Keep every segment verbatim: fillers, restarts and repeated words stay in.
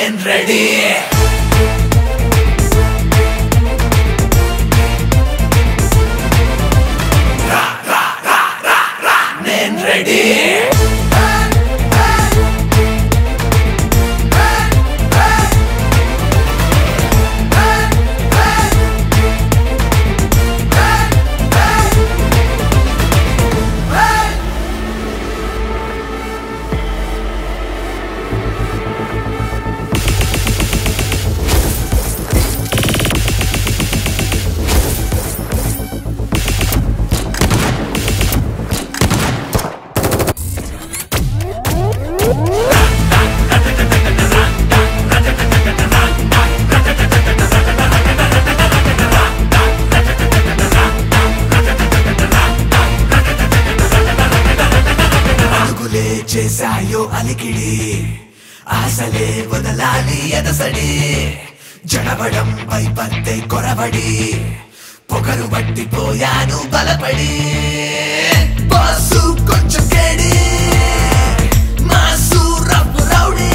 నేను రెడీ రా రా రా రా రా నేను రెడీ చేసాయో అలికిడి ఆశలే వదలాలి ఎదసడి జడబడం పైపత్తే కొరబడి పొగరు పట్టిపోయాను బలపడి బాసు కొంచెం కేడి మాసు రప్పు రౌడీ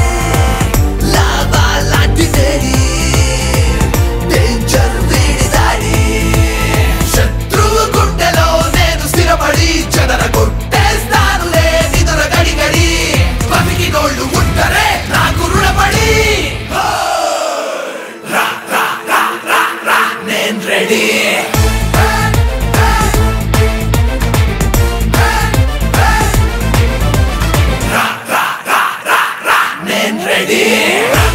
లావా లాంటి వేడి డేంజర్ వీడి దాడి శత్రువు గుండెలో నేను స్థిరపడి చెదర కొట్టేస్తానులే నిదుర గడి గడి బతికి నోళ్ళు ఉంటారే నాకు రుణపడి రా రా రా రా రా నేను రెడీ రా రా రా రా రా నేను రెడీ